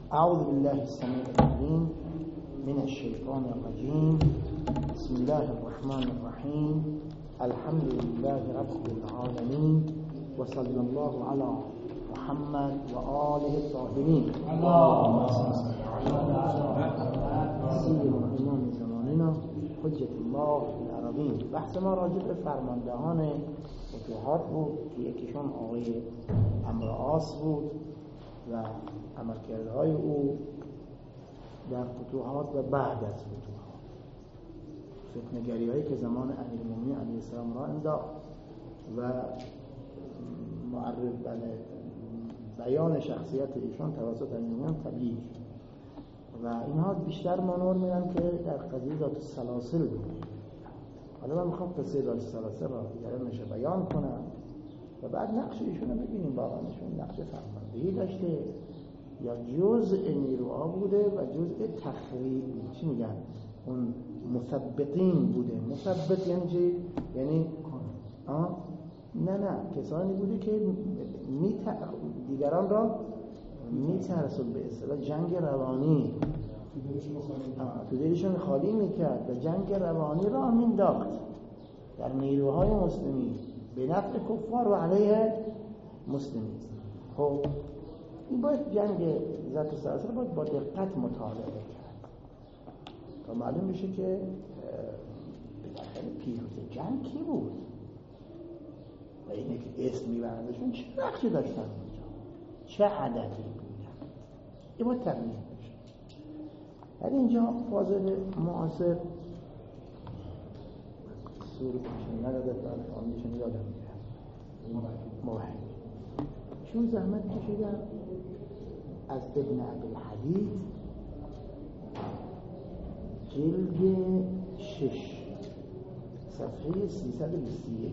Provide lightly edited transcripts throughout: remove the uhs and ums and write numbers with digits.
أعوذ بالله السميع العليم من الشيطان الرجيم. بسم الله الرحمن الرحيم. الحمد لله رب العالمين، وصلى الله على محمد وآله الطاهرين. اللهم صل على سيدنا إمام زماننا حجة الله العربين. بحث ما راجع به فرماندهان فتوحات بود که یکیشون آقای عمرو عاص بود و عملکردهای او در فتوحات و بعد از فتوحات، فتنه‌گری هایی که زمان امیرالمومنین علیه السلام را انداخت و معرف بیان شخصیت ایشان توسط امیرالمومنین تبیین و اینها بیشتر مانور میدن که در قضیه ذات السلاسل بود. حالا من میخوام قصه ذات السلاسل را دیگرانش بیان کنم و بعد نقش ایشون رو ببینیم. واقعا ایشون نقش فرماندهی داشته یا جزء نیروها بوده و جزء تخریب، چی میگن، اون مثبتین بوده. مثبت یعنی چی؟ یعنی نه کسانی بوده که دیگران را میترسون، به اصطلاح جنگ روانی تو دلشون خالی میکرد و جنگ روانی را مینداخت در نیروهای مسلمین به نفع کفار و علیه مسلمین. خب این باید جنگ ذات السلاسل باید با دقت مطالعه کرد تا معلوم بشه که بالاخره پیروز جنگ کی بود و اینه که اسم میبرندشون چه نقشی داشتن اونجا، چه عددی بودن. این باید تبیین بشه. در اینجا فاضل معاصر سوری کشن نداده تا آنیشون یادم میره موحد چون زحمت کشیدن از ابن عبدالحدید جلد 6 صفحه 321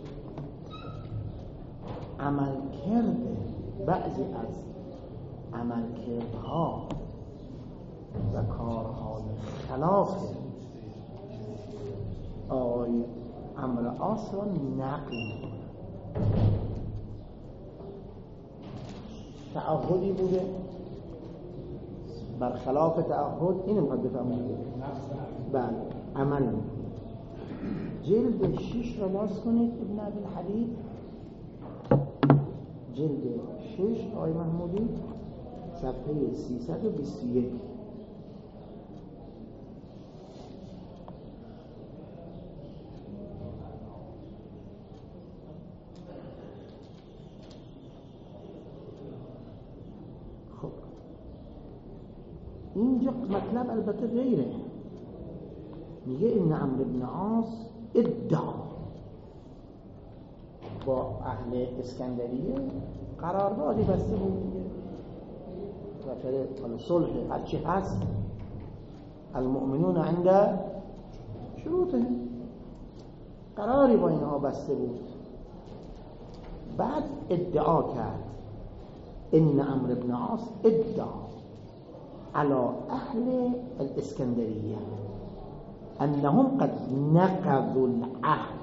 عملکرد بعضی از عملکردها و کارهای خلاف آقای عمرو عاص را نقل می‌کنه. تعهدی بوده برخلاف تعهد، اینو میخواد بفهمید. بله عمل می‌کنه. جلد 6 را باز کنید ابن عبدالحدید، جلد 6 آقای محمودی صفحه 321. خب اینجا مطلب البته غیره. میگه این عمرو بن عاص ادعا با اهل اسکندریه قراردادی بسته بود دیگه، و صلح هرچی هست المؤمنون عند شروطه، قراری با اینها بسته بود. بعد ادعا کرد ان عمرو بن عاص ادعا على اهل الاسکندریه انهم قد نقضوا العهد،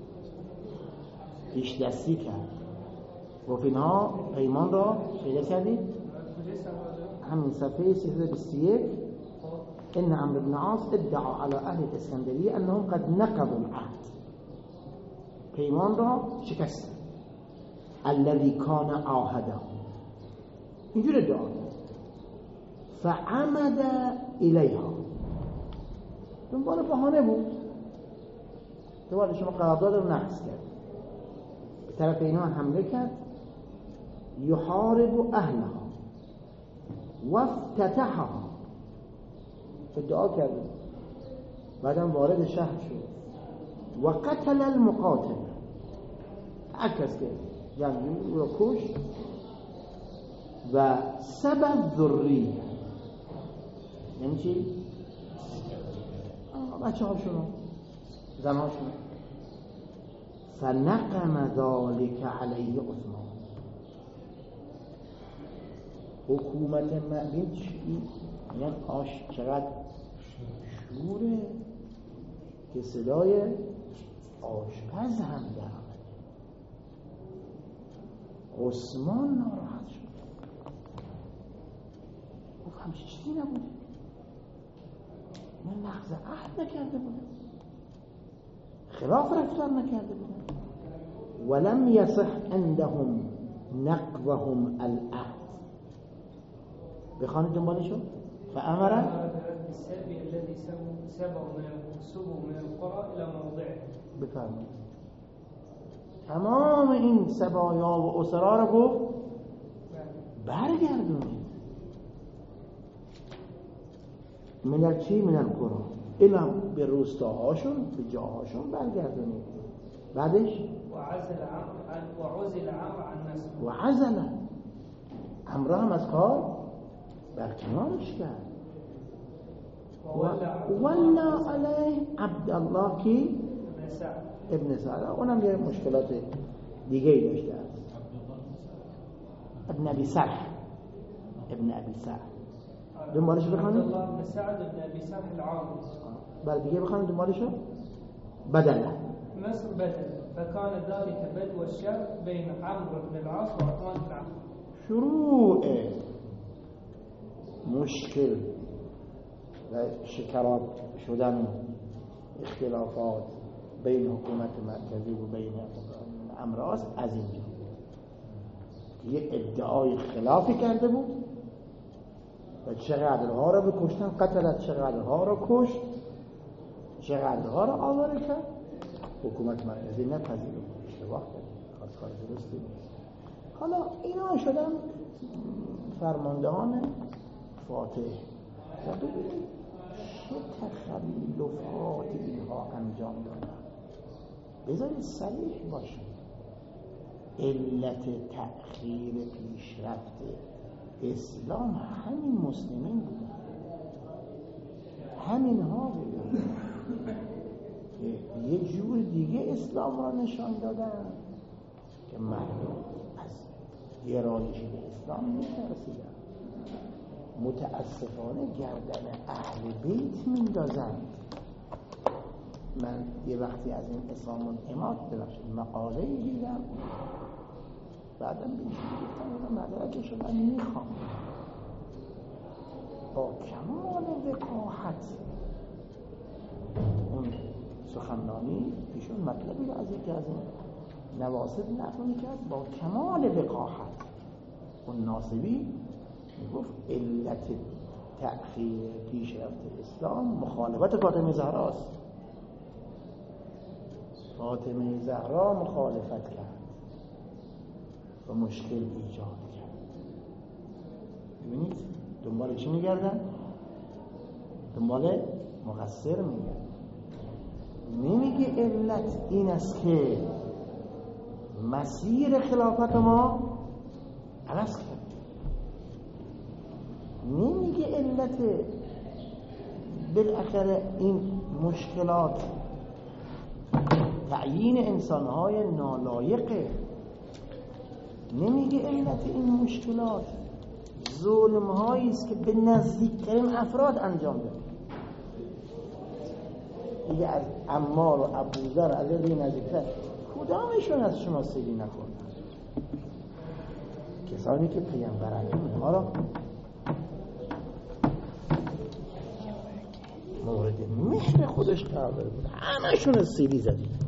پیش دستی کرد، گفت اینها پیمان را پیدا کردید. همین صفحه 321 ان عمرو بن عاص ادعا على اهل الاسکندریه انهم قد نقضوا العهد، پیمان را شکست، الذي كان عاهده، اینجور ادعا کرد. فعمد الیها، دنبال بهانه بود، دنبال شما قرارداد رو نقض کرد، به طرف اینها حمله کرد. یحارب اهلها و افتتحها، ادعا کرد، بعدم وارد شهر شد. و قتل المقاتل، عکس که جنگی او را کش. و سبب ذریه، یعنی چی؟ بچه هاشونو، زن هاشونو. فنقم ذلك علیه عثمان، حکومت مأمین یعنی چقدر شوره که صدای آشپز هم در آمده. عثمان ناراحت شد. همچه چیزی نبوده. من نقض عهد نکرده بودم، خلاف رفتار نکرده بودم. ولم یصح عندهم نقضهم العهد. بخوانید دنبالشو. فامر بالسلب الذي سبوا من القرى الى موضعه. بفرمایید. تمام این سبایا و اسرا رو گفت برگردونید. من چی؟ من القرى الى به روستاهاشون، به جاهاشون برگردونید. بعدش وعزل عمرو عن نسل. وعزل عمرو هم از کار برکنارش کرد. ولا علیه عبدالله کی؟ ابن سعد. اونم یه مشکلات دیگه ای داشته است. ابن ابی سرح. دنبالش بخوانید. عبدالله ابن سعد ابن ابی سرح العامري. بعد دیگه بخوانید دنبالشو. بدله مصر بدل فكان ذلك بدو الشر بين عمرو بن العاص وعثمان بن عفان. شروع مشکل و شکرات شدن اختلافات بین حکومت مرکزی و بین امراض از اینجا یه ادعای خلافی کرده بود و چقدرها رو بکشتن، قتلت چقدرها رو کشت، چقدرها رو آواره کرد. حکومت مرکزی نپذیرفت، اشتباه کرد، کار درستی بود. حالا اینا شدن فرماندهان فاتح و ببینید چه تخلفاتی اینها انجام دادن. بذارید صریح باشید. علت تأخیر پیشرفت اسلام همین مسلمین بودن، همین ها بودن که یه جور دیگه اسلام را نشان دادن که مردم از گرایش به اسلام می‌ترسیدن. متاسفانه گردن اهل بیت میندازند. من یه وقتی از این اسلام الاماد مقاله دیدم، بعدم گفتم مدرکش رو من میخوام. با کمال وقاحت اون سخنرانی ایشون مطلبی رو از یکی از این نواصب نقل میکرد. با کمال وقاحت اون ناصبی میگفت علت تأخیر پیشرفت اسلام مخالفت فاطمه زهراست. فاطمه زهرا مخالفت کرد و مشکل ایجاد کرد. ببینید دنبال چی میگردن؟ دنبال مقصر میگردن. نمیگه علت این است که مسیر خلافت ما عوض کرد. نمیگه علت بالاخره این مشکلات تعیین انسانهای نالایقه. نمیگه علت این مشکلات ظلم‌هایی است که به نزدیکترین افراد انجام داده. دیگه از عمار و ابوذر علیه نزدیکتر کدامشون از شما سیری نکردن؟ کسانی که پیامبر علیه اونها را مورد مهر خودش قرار داده بود، همشون سیلی زدید.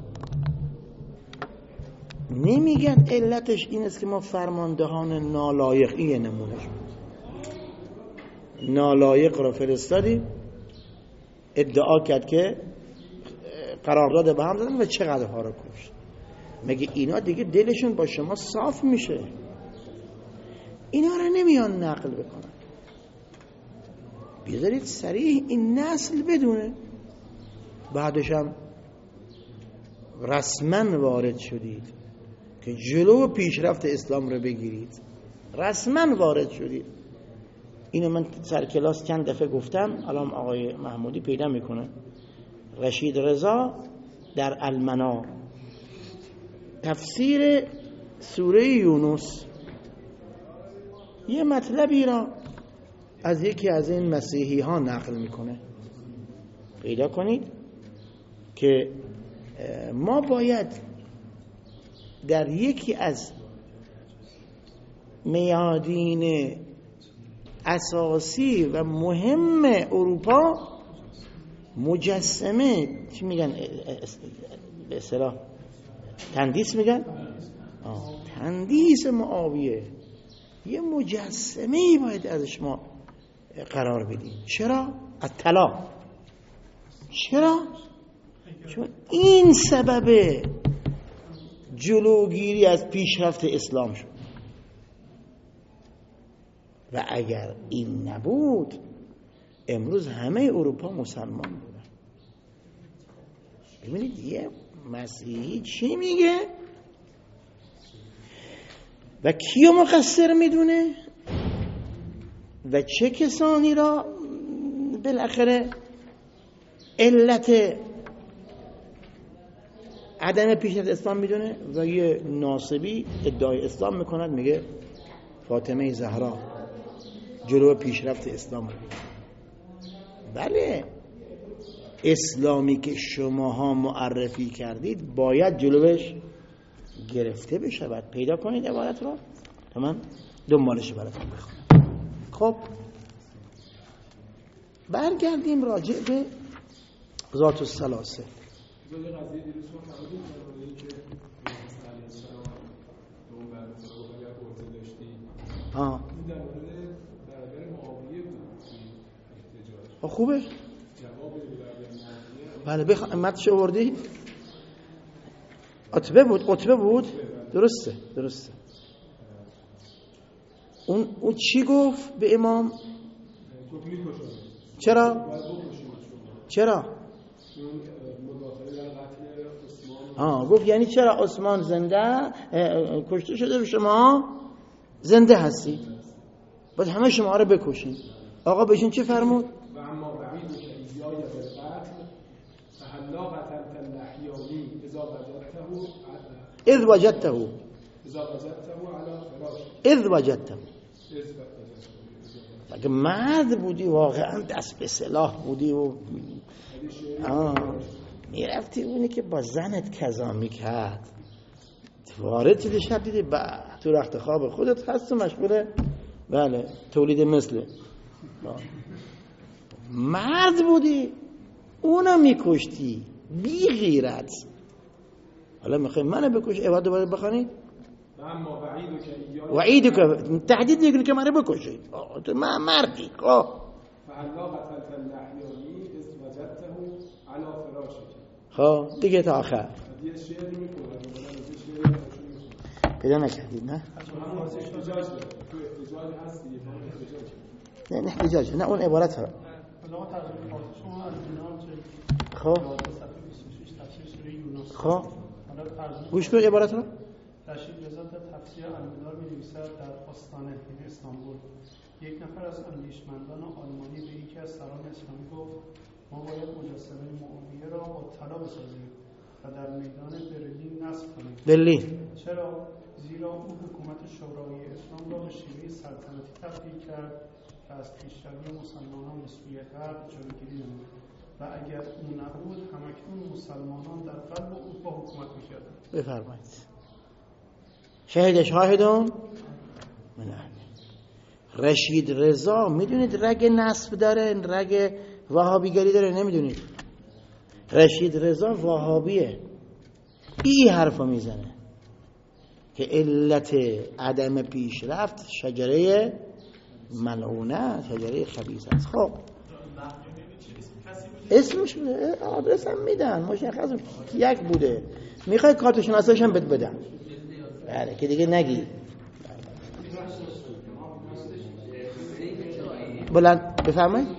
نمیگن علتش این است که ما فرماندهان نالایق، این نمونهش بود، نالایق را فرستادیم، ادعا کرد که قرارداد به هم دادن و چقدرها را کشت. مگه اینا دیگه دلشون با شما صاف میشه؟ اینا را نمیان نقل بکنن. بیذارید صریح این نسل بدونه. بعدش هم رسما وارد شدید که جلو پیشرفت اسلام رو بگیرید. رسما وارد شدید. اینو من سر کلاس چند دفعه گفتم، الان آقای محمودی پیدا میکنه. رشید رضا در المنار تفسیر سوره یونس یه مطلبی را از یکی از این مسیحی ها نقل میکنه. پیدا کنید که ما باید در یکی از میادین اساسی و مهم اروپا مجسمه، چی میگن به اصطلاح تندیس میگن؟ تندیس معاویه. یه مجسمه باید ازش ما قرار بدیم. چرا؟ الطلا. چرا؟ چون این سبب جلوگیری از پیشرفت اسلام شد و اگر این نبود امروز همه اروپا مسلمان بودن. ببینید یه مسیحی چی میگه و کیو مقصر میدونه و چه کسانی را بالاخره علت عدم پیشرفت اسلام میدونه و یه ناصبی ادعای اسلام میکند میگه فاطمه زهرا جلو پیشرفت اسلام. بله اسلامی که شماها معرفی کردید باید جلوش گرفته بشه. باید پیدا کنید عبارت رو تا من دنبالش براتون بخونم. خب برگردیم راجع به ذات الثلاثه. خوبه؟ بله متنش آوردی؟ عتبه بود درسته. اون چی گفت به امام؟ چرا؟ گفت یعنی چرا عثمان زنده کشته شده و شما زنده هستی؟ باید همه شما رو بکشین. آقا بهشون چه فرمود؟ اذ وجدته اگه مرد بودی واقعا دست به سلاح بودی و میرفتی اونی که با زنت کذا میکرد وارد چیزی شب دیدی تو رخت خواب خودت هست و مشغوله بله تولید مثل مرد بودی اونم میکشتی بی غیرت. حالا میخوای منو بکش عباد دوباره بخونید وعیدو که تهدید میکنی که منو بکشید تو من مردی. خب دیگه تا آخر پیدا نکردید نه؟ نه احتجاج نه اون عبارت ها. خب گوش کن عبارت رو. رشید رضا در تفسیر المنار می‌نویسد در آستانه استانبول یک نفر از اندیشمندان آلمانی به یکی از سران اسلامی گفت ما باید مجسمه معاویه را با طلا بسازیم و در میدان برلین نصب کنیم. برلین چرا؟ زیرا او حکومت شورای اسلام را به شیوه سلطنتی تبدیل کرد و از پیشروی مسلمانان به سوی غرب جلوگیری نمود و اگر او نبود همکنون مسلمانان در قلب اروپا حکومت می‌کردند. بفرمایید. شاهدون من رشید رضا میدونید رگ نسب داره رگ وهابیگری داره نمیدونید؟ رشید رضا وهابیه. این حرفا میزنه که علت عدم پیشرفت شجره ملعونه شجره خبیث است. خب اسمش بوده آدرس هم میدن مشخص یک بوده. میخوای کارت شناساییش هم بدن بله که دیگه نگی بلند بفرمایید.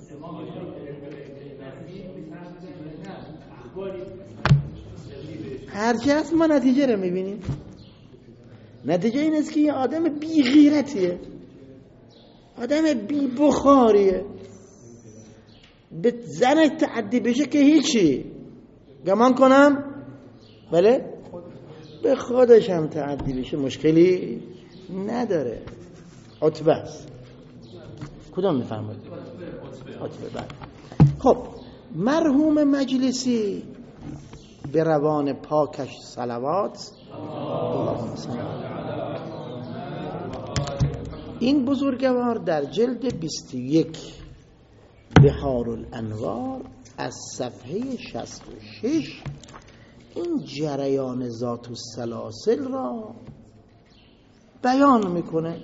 هرچی هست ما نتیجه رو میبینیم. نتیجه این است که یه آدم بی غیرتیه آدم بی بخاریه. به زنش تعدی بشه که هیچی گمان کنم بله به خودش هم تعدی بشه مشکلی نداره. عتبه است. کدام میفرمایید؟ عتبه. بعد خب مرحوم مجلسی به روان پاکش صلوات. این بزرگوار در جلد 21 بحار الانوار از صفحه 66 این جریان ذات السلاسل را بیان میکنه.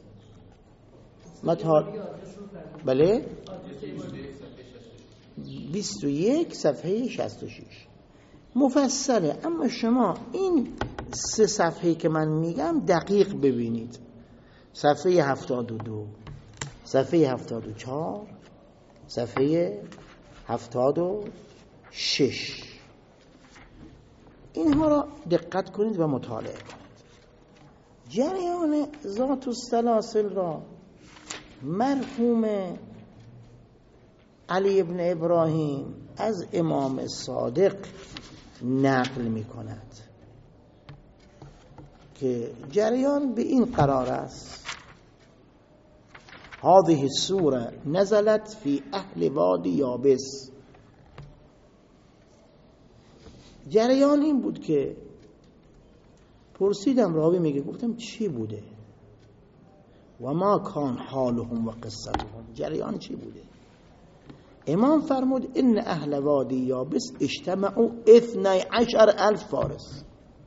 بله 21 صفحه 66 مفصله، اما شما این 3 صفحه که من میگم دقیق ببینید. صفحه 72، صفحه 74، صفحه 76 اینها را دقت کنید و مطالعه کنید. جریان ذات السلاسل را مرحوم علی ابن ابراهیم از امام صادق نقل می کند که جریان به این قرار است: هذه السوره نزلت فی اهل وادی یابس. جریان این بود که پرسیدم، راوی میگه گفتم چی بوده؟ و ما کان حالهم و قصتهم، جریان چی بوده؟ امام فرمود ان اهل وادی یابس اجتمعوا 12,000 فارس.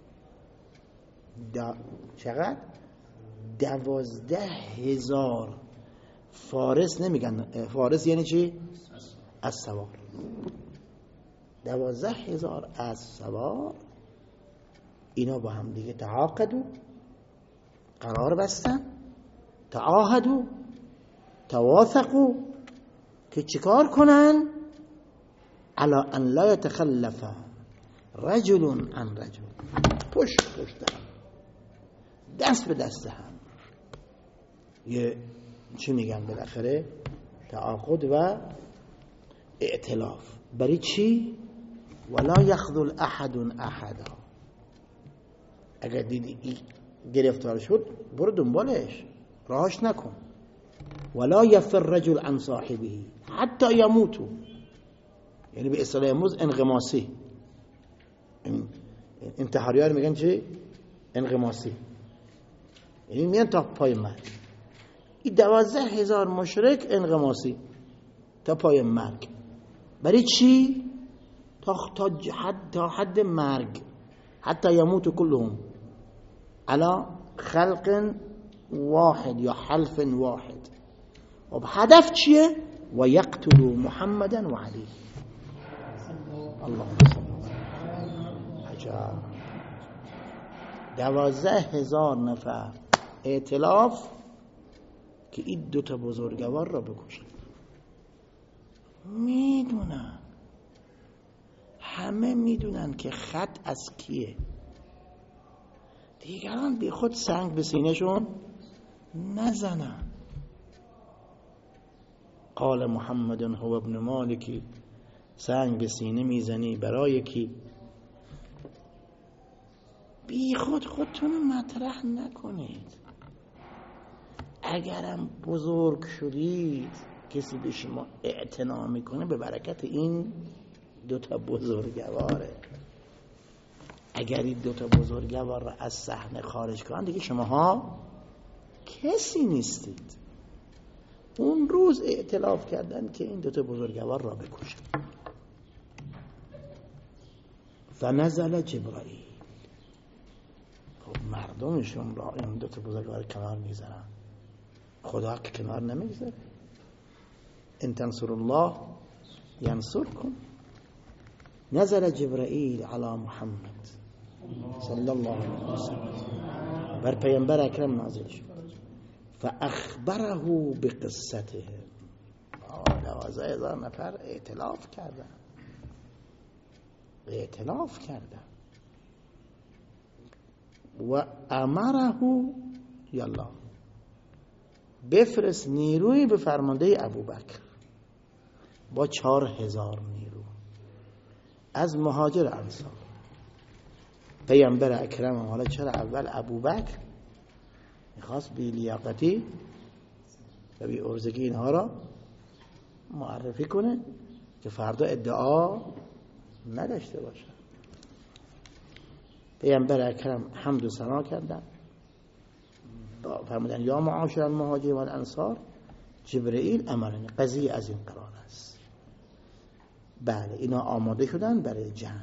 چقدر؟ 12,000 فارس. نمیگن فارس یعنی چی؟ از سوار. 12,000 از سوار اینا با هم دیگه تعاقدوا، قرار بستن، تعاهدوا، تواثقوا که چیکار کنن؟ علی ان لا یتخلف رجل عن رجل، پشت هم، دست به دست هم. یه چی میگن بالاخره؟ تعاقد و ائتلاف. برای چی؟ ولا یخذل احد احدا. اگر دیدی گرفتار شد برو دنبالش، راهش نکن. ولا یفر رجل عن صاحبه حتی یموت، یعنی به اصطلاح امروز انغماسی. انتحاریان میگن چی؟ انغماسی، یعنی میان تا پای مرگ. این 12,000 مشرک انغماسی تا پای مرگ. برای چی؟ تا حد مرگ. حتی یموت کلهم علی خلق واحد یا حلف واحد. و هدف چیه؟ و یقتلوا محمدا و علی. اللهم صل عجب. 12,000 نفر ائتلاف که این 2 بزرگوار را بکشن. میدونن، همه میدونن که خط از کیه. دیگران بی خود سنگ به سینه‌شون نزنن. قال محمد هو ابن مالکی، سنگ به سینه میزنی برای کی؟ بی خود خودتون مطرح نکنید. اگرم بزرگ شدید کسی به شما اعتنا میکنه به برکت این 2 بزرگواره. اگر این 2 بزرگوار را از صحنه خارج کنن دیگه شماها کسی نیستید. اون روز ائتلاف کردن که این 2 بزرگوار را بکشن. فنزل جبرائیل. خب مردمشون را این 2 بزرگوار کنار میذارن، خدا که کنار نمیذاره. ان تنصر الله ینصرکم. نزل جبرائیل علی محمد صلی الله علیه وسلم، بر پیامبر اکرم نازل شد. فاخبره بقصته. 12,000 نفر ائتلاف کردن و امره یلا بفرست نیروی به فرمانده ابوبکر با 4,000 نیرو از مهاجر انصار. پیامبر اکرم حالا چرا اول ابوبکر میخواست بی لیاقتی و بی ارزگی اینها را معرفی کنه که فردا ادعا نداشته باشه. پیامبر اکرم حمد و ثنا کردن، فرمودن یا معاشر المهاجرین و الانصار جبرئیل امرنی، قضیه از این قرار است. بله اینا آماده شدن برای جنگ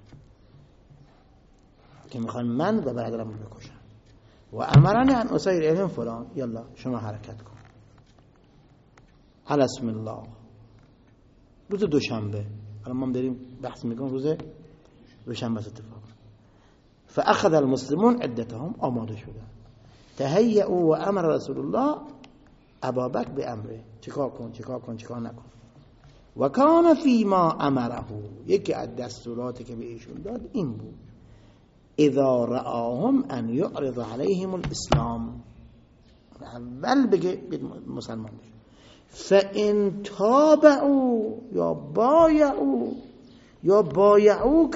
که میخوان من و برادرم رو بکشن. و امرنی ان اسیر الیهم فلان، یلا شما حرکت کن. علی اسم الله. روز دوشنبه، الان ما داریم بحث میکنیم روز دوشنبه اتفاق. فاخذ المسلمون عدتهم، آماده شدن. تهیئوا و امر رسول الله ابابکر به امره، چیکار کن چیکار نکن. و کان فیما امره، یکی از دستوراتی که به ایشون داد این بود اذا رآهم ان یعرض علیهم الاسلام، اول بگه مسلمان بشه. فان تابعوا یا بایعوا یا بایعوک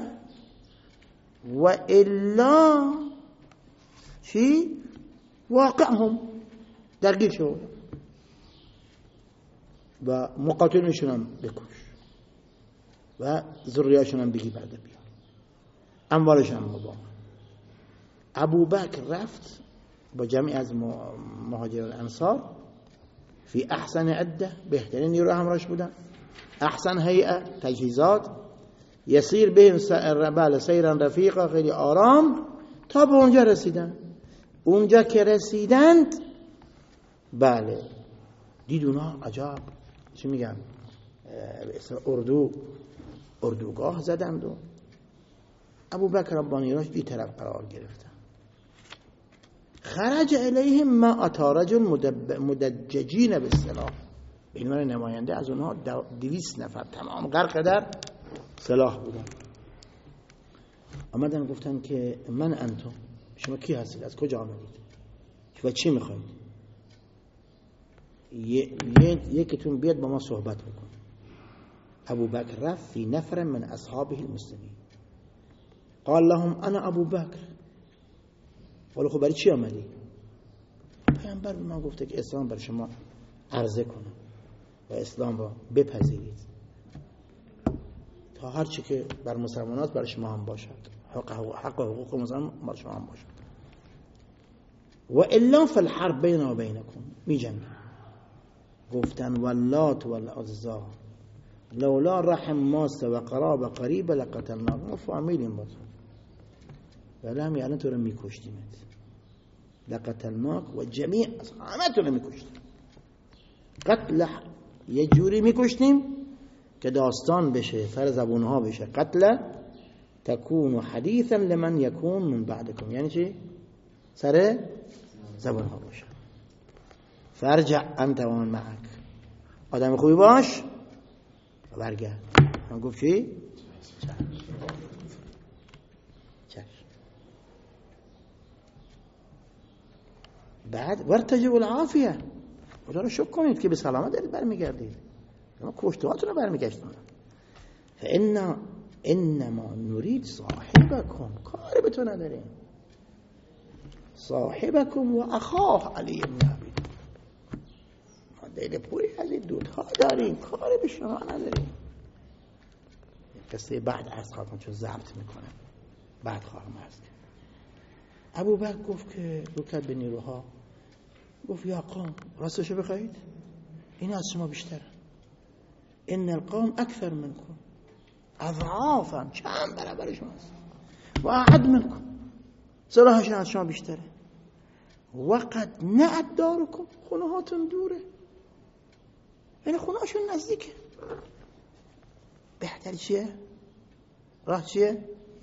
و الا چی واقعهم، درگیر شو و مقاتلینشون هم بکش و ذریه‌شون هم بگی برده بیا، اموالشون هم مباهم. ابوبکر رفت با جمعی از مهاجران انصار فی احسن عده، بهترین نیرو همراهش بودن، احسن هیئه، تجهیزات، یسیر بهم سیرا رفیقا، خیلی آرام تا به اونجا رسیدن. اونجا که رسیدند بله دید اونا عجب چی میگن اردوگاه زدند و ابوبکر با نیروش بی طرف قرار گرفتن. خرج الیهم ما اتارج مدججین بالسلاح، به عنوان نماینده از اونها 200 نفر تمام غرق در سلاح بودن. آمدن گفتن که من انتم، شما کی هستید، از کجا آمدید و چی میخواید؟ یکیتون بیاد با ما صحبت بکن. ابوبکر رفت فی نفر من اصحابه المسلمین قال لهم انا ابوبکر. ولی خب برای چی آمدی؟ پیامبر به من گفته که اسلام بر شما عرضه کنم و اسلام را بپذیرید تا هر چی که بر مسلمانات بر شما هم باشد، حق و حقوق مسلمان بر شما هم باشد. و الا فالحرب بین و بینکم، می جنگیم. گفتن واللات والعزا لولا رحم ماست و قراب قریب لقتلنا، ما فامیلیم باز ولی همی الان تو رو میکشتیمت، لقتلناک و جمیع همه تو رو میکشتیم. قتل یه جوری میکشتیم که داستان بشه، سر زبونها بشه. قتل تکون حدیثا لمن یکون من بعدکم، یعنی چی؟ سر زبونها باشه. فرجع انت و من معک، آدم خوبی باش و برگرد. من گفت چی؟ چشم. بعد ورتجب العافیه، خدا رو شکر کنید که به سلامت دارید برمیگردید، اما کشتهاتون رو برمیگشتون. انما نرید صاحبکم، کاری به تو نداریم، صاحبکم و اخاه علی بن ابی، ما دل پوری از این دوتا داریم، کاری به شما نداریم. قصه بعد عرض خواهم چون ضبط میکنم، بعد خواهم عرض. ابوبکر گفت که روکت به نیروها، گفت یا قوم راستشو بخواهید این از شما بیشتر، ان القوم اکثر منکم اضعافا، چند برابر شماست، و اعد منکم، سلاحشون از شما بیشتره، وقد نعد دارکم، خونه هاتون دوره، یعنی خونه هاشون نزدیکه. بهتر چیه؟ راه چیه؟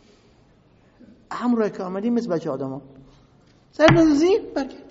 همراه که آمدیم مثل بچه آدم ها سر نزدیم برگردیم.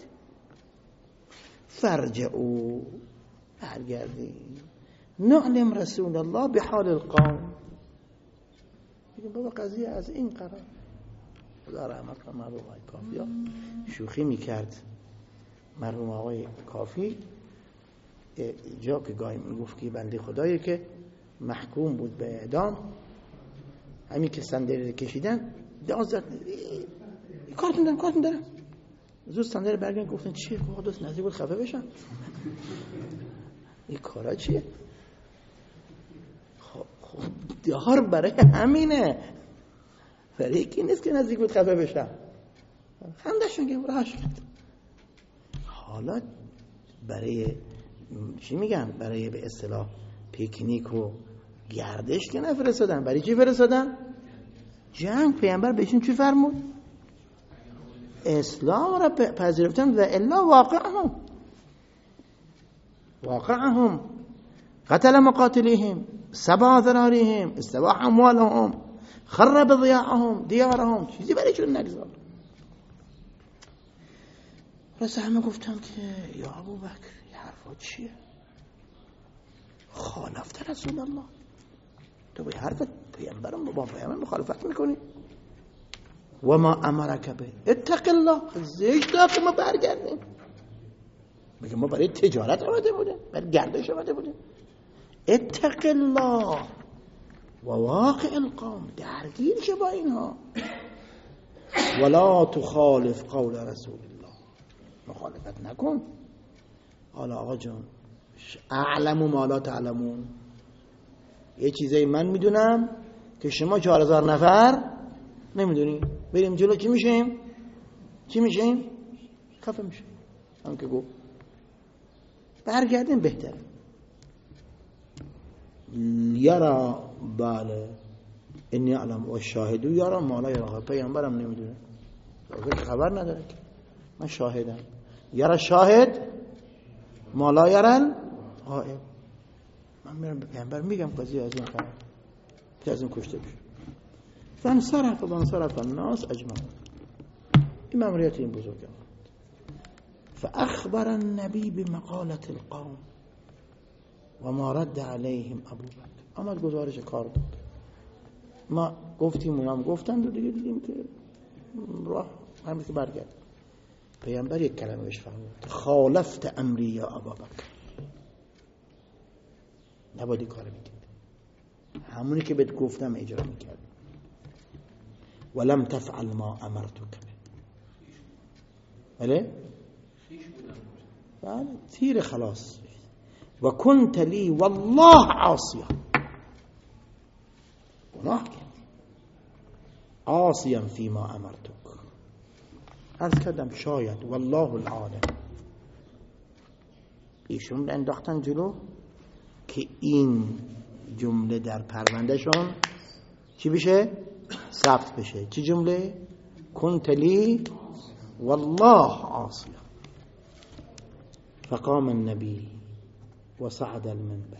فرجعوا، برگردیم. نعلم رسول الله به حال القوم، بگیم بابا قضیه از این قرار. خدا رحمت کنه مرحوم آقای کافی ها شوخی میکرد. مرحوم آقای کافی جا که گاهی میگفت که بنده خدایی که محکوم بود به اعدام، همین که صندلی رو کشیدن دازد کارتون دارم زود صندلی برگردن. گفتن چیه؟ گفت دوست نزدیک بود خفه بشن. این کارا چیه؟ خب دار برای همینه، برای یکی نیست که نزدیک بود خفه بشن. خندشون که راهش کرد. حالا برای چی میگن، برای به اصطلاح پیکنیک و گردش که نفرستادن، برای چی فرستادن؟ جنگ. پیامبر بهشون چی فرمود؟ اسلام را پذیرفتن و الا واقعهم قتل مقاتليهم سبع ذراريهم استباح اموالهم خرب ضياعهم دیارهم، چیزی برایشون نگذار. رسه همه گفتن که یا ابوبکر این حرفا چیه؟ خالفت رسول الله، تو به حرف پیامبرم با پیامبر مخالفت میکنی. و ما امرک به اتق الله، زشت که ما برگردیم. میگه ما برای تجارت آمده بودیم، برای گردش آمده بودیم. اتق الله و واقع القوم، درگیر شه با اینها. ولا تخالف قول رسول الله، مخالفت نکن. حالا آقا جان، اعلم ما لا تعلمون، یه چیزایی من میدونم که شما 4000 نفر نمیدونی. بریم جلو چی میشیم؟ خفه میشیم. هم که گفت برگردیم بهتره. یرا بله انی اعلم و شاهدو یرا ما لا یرا، پیامبرم نمیدونه، خبر نداره که من شاهدم. یرا شاهد ما لا یرا غائب. من میرم به پیامبر میگم قضیه از این خبر که از این کشته بشه. فانصرف الناس اجمعون. این ماموریت این بزرگه. فاخبر النبی بمقالة القوم و ما رد علیهم ابوبکر. آمد گزارش کار داد. ما گفتیم اونم گفتند و دیگه دیدیم که راه همین که برگرد. پیامبر یک کلمه بهش فرمود: خالفت امری یا ابوبکر. نباید کار میکرد، همونی که بهت گفتم اجرا میکرد. ولم تفعل ما امرتک به. بله تیر خلاص. و کنت لی والله عاصیا، گناه کرد، عاصیا فیما امرتک. عرض کردم شاید والله العالم ایشون انداختن جلو که این جمله در پروندهشون چی بشه؟ ثبت بشه. چی جمله؟ کنت لی والله عاصیا. فقام النبی و صعد المنبر.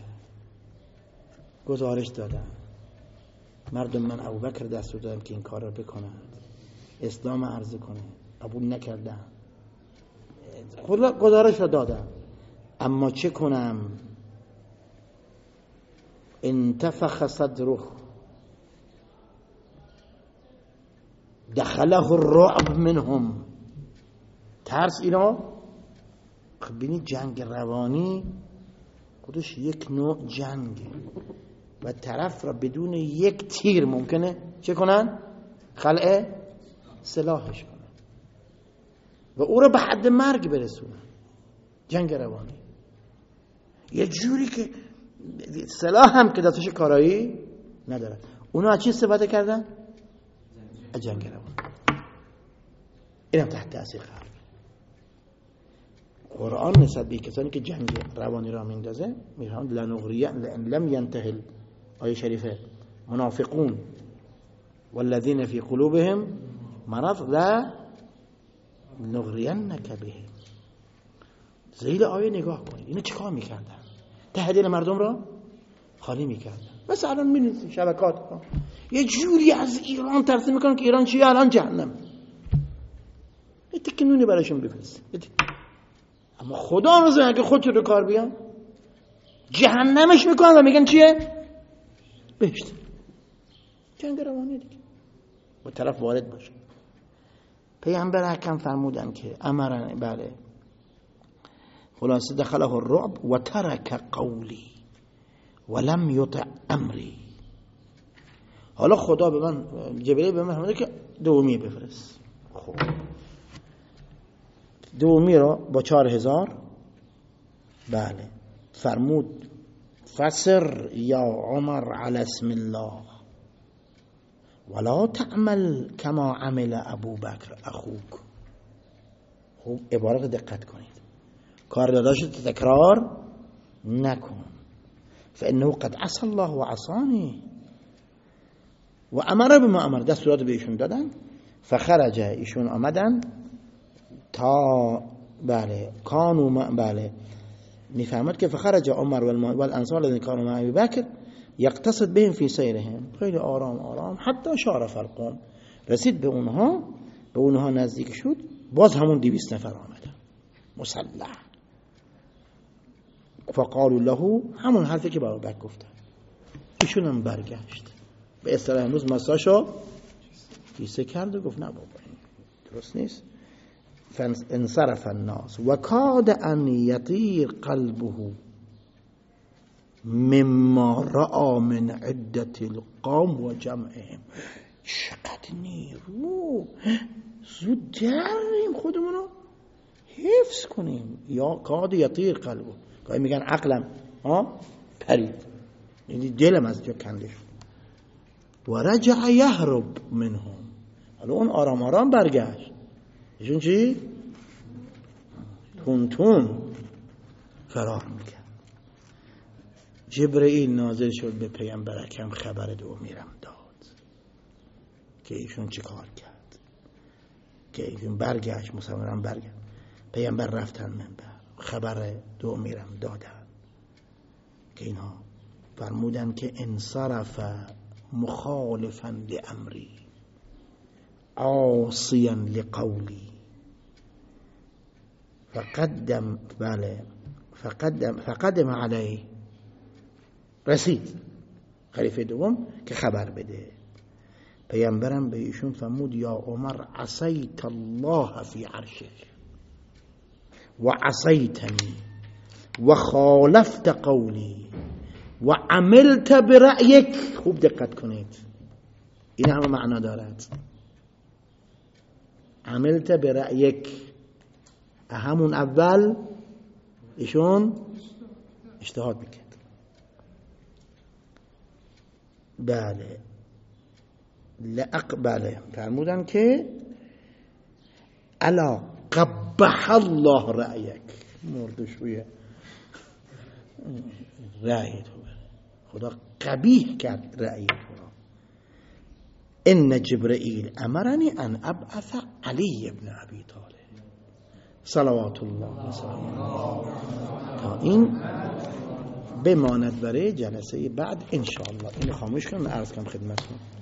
گزارش دادن مردم، من ابوبکر دستور دادم که این کار رو بکنند، اسلام عرضه کنه، قبول نکردن. گزارش رو دادم، اما چه کنم؟ انتفخ صدره، دخله الرعب منهم. ترس اینا. خب ببینید جنگ روانی خودش یک نوع جنگه و طرف را بدون یک تیر ممکنه چه کنن؟ خلع سلاحش کنن و او را به حد مرگ برسونن. جنگ روانی یه جوری که سلاح هم که دستش کارایی ندارن. اونا از چی استفاده کردن؟ از جنگ روانی. اینم تحت تأثیر قرار. قرآن نسبت به کسانی که جنگ روانی را میندازه میفهمد لم ینتهی آیه شریفه منافقون والذین فی قلوبهم مرض لا نغرینک بهم. زیل آیه نگاه کنید اینا چیکار میکردن؟ ته دل مردم را خالی میکردن. مثلا الان میبینید شبکات یه جوری از ایران ترسیم میکنن که ایران چیه؟ الان جهنم. یه تکی نونی براشون بفرستید. اما خدا روزه اگه خودت رو کار بیان جهنمش میکنن و میگن چیه؟ بهشت. جنگ روانی دیگه با طرف وارد باشه. پیامبر حکم فرمودن که امرن، بله، خلاصه دخله الرعب و ترک قولی ولم یطع امری. حالا خدا به من، جبرئیل به من فرموده که دومی بفرست. خب دومی را با 4000 بله فرمود فسر یا عمر علی اسم الله ولا تعمل کما عمل ابوبکر اخوک. خوب عبارت دقت کنید. کار داداشو تکرار نکن. فانه قد عصى الله و عصانی و امر بما امر، دستورات بهشون دادن. فخرج، ایشون آمدن تا بله میفهمد که فخرج عمر والانصار الذين كانوا مع ابي بكر يقتصد بهم في سيرهم، خیلی آرام آرام حتی شارف القوم، رسید به اونها نزدیک شد، باز همون 200 نفر آمدن مسلح. فقالوا له، همون حرفی که برای بک گفتن. ایشون هم برگشت، به اصطلاح امروز مساشو کیسه کرد و گفت نه بابا این درست نیست. فانصرف الناس وكاد ان يطير قلبه مما رأى من عدة القوم و جمعهم. چقدر نیرو، زود دریم خودمونو حفظ کنیم. یا کاد یطیر قلبه، گاهی میگن عقلم پرید، یعنی دلم از جا کنده شد. و رجع یهرب منهم، حالا اون آرام آرام برگشت. ایشون چی؟ تون تون فرار میکرد. جبرئیل نازل شد به پیامبر اکرم، خبر دو میرم داد که ایشون چی کار کرد، که ایشون برگشت، مسلمانا برگشت. پیامبر رفتن منبر، خبر دو میرم دادن که اینها فرمودن که انصرف مخالفا لامری عاصیا لقولی فقدم علیه، رسید خلیفه دوم که خبر بده. پیامبرم به ایشون فرمود یا عمر عصیت الله فی عرشک و عصیتنی و خالفت قولی و عملت برأیک. خوب دقت کنید، این همه معنا دارد. عملت برأیک، همون اول ایشون اجتهاد میکرد. بله فرمودن که الا قبح الله رأیک، مردشوی رأی تو، خدا قبیح کرد رأی تو را. ان جبرئیل امرنی ان ابعث علی ابن ابی طالب صلوات الله و سلامه. تا این بماند برای جلسه بعد ان شاء الله. اینو خاموش کنم، عرض کنم خدمتتون.